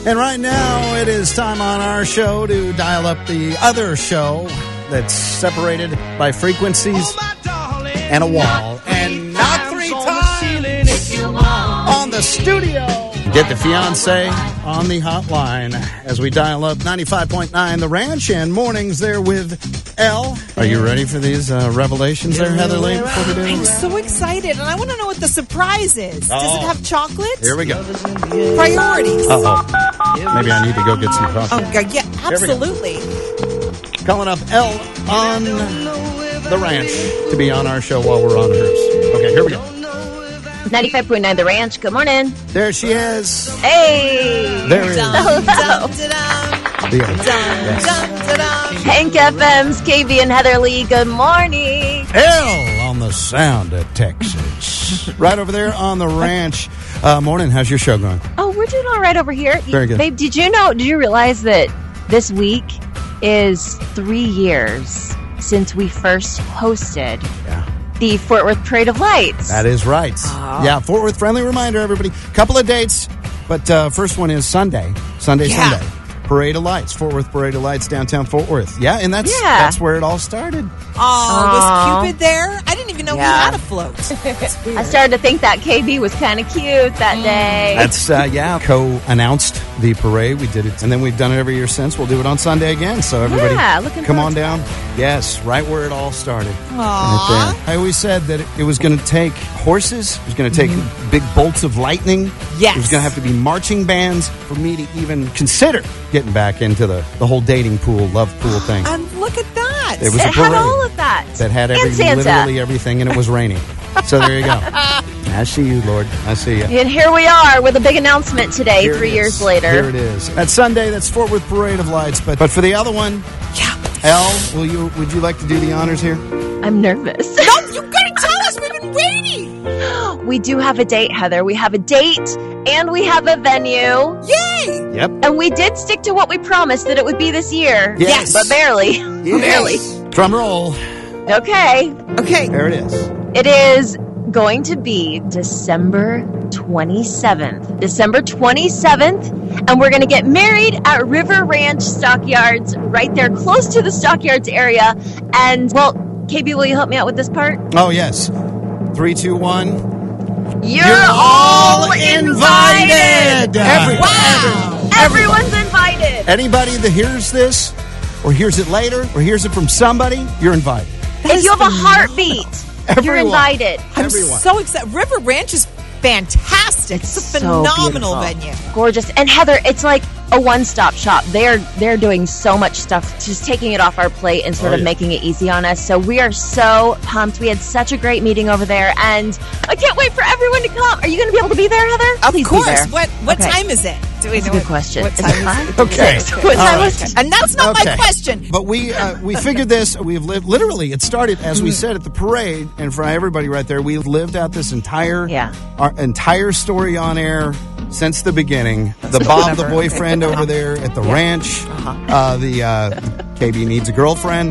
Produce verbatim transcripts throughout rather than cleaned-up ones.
And right now, it is time on our show to dial up the other show that's separated by frequencies and a wall. And knock three times on the studio. Get the fiancé on the hotline as we dial up ninety-five point nine The Ranch and mornings there with Elle. Are you ready for these uh, revelations there, Heather Lee? I'm so excited, and I want to know what the surprise is. Oh. Does it have chocolate? Here we go. Priorities. Uh-oh. Maybe I need to go get some coffee. Oh, God, yeah, absolutely. Calling up Elle on The Ranch to be on our show while we're on hers. Okay, here we go. ninety-five point nine The Ranch. Good morning. There she is. Hey. There it is. Dum, Hello. dum, da-dum. The Dum, yes. dum, da-dum. Hank F M's K V and Heather Lee. Good morning. Elle on the sound of Texas. Right over there on The Ranch. Uh, morning, how's your show going? Oh, we're doing all right over here. Very good. Babe, did you know, did you realize that this week is three years since we first hosted Yeah. the Fort Worth Parade of Lights? That is right. Oh. Yeah, Fort Worth, friendly reminder, everybody. Couple of dates, but uh, first one is Sunday. Sunday, Yeah. Sunday. Parade of Lights. Fort Worth Parade of Lights, downtown Fort Worth. Yeah, and that's Yeah. that's where it all started. Oh, Aw. was Cupid there? I didn't even know Yeah. he had a float. That's weird. I started to think that K B was kind of cute that day. That's, uh, yeah, co-announced the parade. We did it, and then we've done it every year since. We'll do it on Sunday again, so everybody Yeah, looking come forward on to down. Yes, right where it all started. Aw. Right there. I always said that it, it was going to take horses. It was going to take big bolts of lightning. Yes. It was going to have to be marching bands for me to even consider getting back into the, the whole dating pool, love pool thing. And look at that. It was it a had parade all of that. that had every, and Santa. literally everything, and it was raining. So there you go. I see you, Lord. I see you. And here we are with a big announcement today, Here three it years is. later. Here it is. That's Sunday. That's Fort Worth Parade of Lights. But but for the other one, Yeah. Elle, will you would you like to do the honors here? I'm nervous. No, you gotta tell us. We've been waiting. We do have a date, Heather. We have a date and we have a venue. Yay. Yep. And we did stick to what we promised that it would be this year. Yes. But barely. Barely. Drum roll. Okay. Okay. There it is. It is going to be December twenty-seventh. December twenty-seventh. And we're going to get married at River Ranch Stockyards, right there, close to the Stockyards area. And, well, K B, will you help me out with this part? Oh yes. Three, two, one. You're, You're all all invited. invited. Every- Wow. Everyone's invited. Anybody that hears this, or hears it later, or hears it from somebody, you're invited. That If is you have a phenomenal. heartbeat, you're Everyone. invited. I'm Everyone. so excited. River Ranch is fantastic. It's, a so phenomenal beautiful. venue. Gorgeous. And Heather, it's like a one-stop shop. They're they're doing so much stuff, just taking it off our plate and sort Oh, of yeah. making it easy on us. So we are so pumped. We had such a great meeting over there, and I can't wait for everyone to come. Are you going to be able to be there, Heather? Of Please be course. there. What what Okay. time is it? Do we That's a know good what- question. What Is it time five? is it? Okay. Six. All What time right. was it? And that's not Okay. my question. But we uh, we figured this. We've lived literally. It started as we said at the parade, and for everybody right there, we've lived out this entire Yeah. our entire story on air since the beginning. The Bob, the boyfriend over there at the ranch. Uh, the uh, K B needs a girlfriend.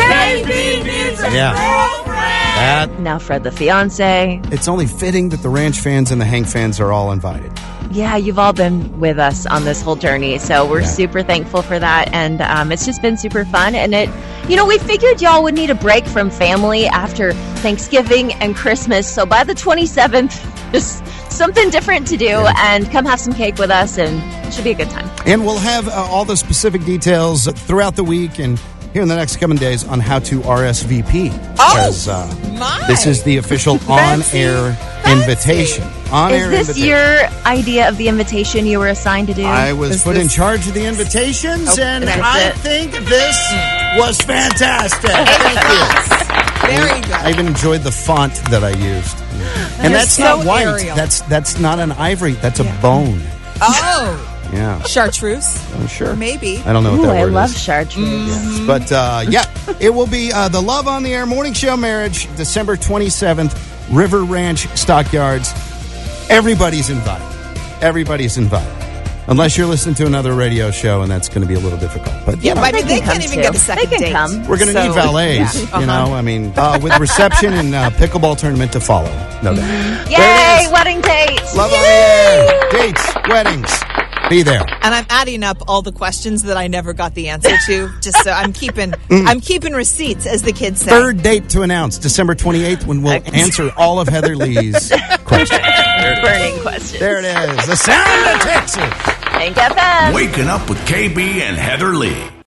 K B needs a Yeah. girlfriend. That Now Fred the fiance. it's only fitting that the ranch fans and the Hank fans are all invited. Yeah, you've all been with us on this whole journey, so we're Yeah. super thankful for that, and um, it's just been super fun. And it, you know, we figured y'all would need a break from family after Thanksgiving and Christmas, so by the twenty-seventh, just something different to do, Yeah. and come have some cake with us, and it should be a good time. And we'll have uh, all the specific details throughout the week and here in the next coming days on how to R S V P. Oh, Because, uh, my. this is the official Fancy. on-air Fancy. invitation. On-air Is this invitation. your idea of the invitation you were assigned to do? I was Is put in this- charge of the invitations, Oh, and that's I it. think this was fantastic. Thank you. Very good. I even enjoyed the font that I used. And You're that's so not white. Arial. That's that's not an ivory. That's Yeah. a bone. Oh, Yeah. chartreuse. I'm sure. Maybe. I don't know what Ooh, that I word love is. chartreuse. Yes. But uh, yeah, it will be uh, the Love on the Air Morning Show Marriage, December twenty-seventh, River Ranch Stockyards. Everybody's invited. Everybody's invited. Unless you're listening to another radio show, and that's going to be a little difficult. But Yeah, you know, but I mean, they can come can't even too. get a second They can date. come. we're going to So, need valets, yeah. you Uh-huh. know. I mean, uh, with reception and uh, pickleball tournament to follow. No doubt. There it Yay, is. wedding dates! Love on the Air. Dates, weddings. Be there. And I'm adding up all the questions that I never got the answer to. Just so I'm keeping, mm. I'm keeping receipts, as the kids say. Third date to announce, December twenty-eighth, when we'll answer all of Heather Lee's questions. Burning questions. There it is. The sound of Texas. Hank F M. Waking up with K B and Heather Lee.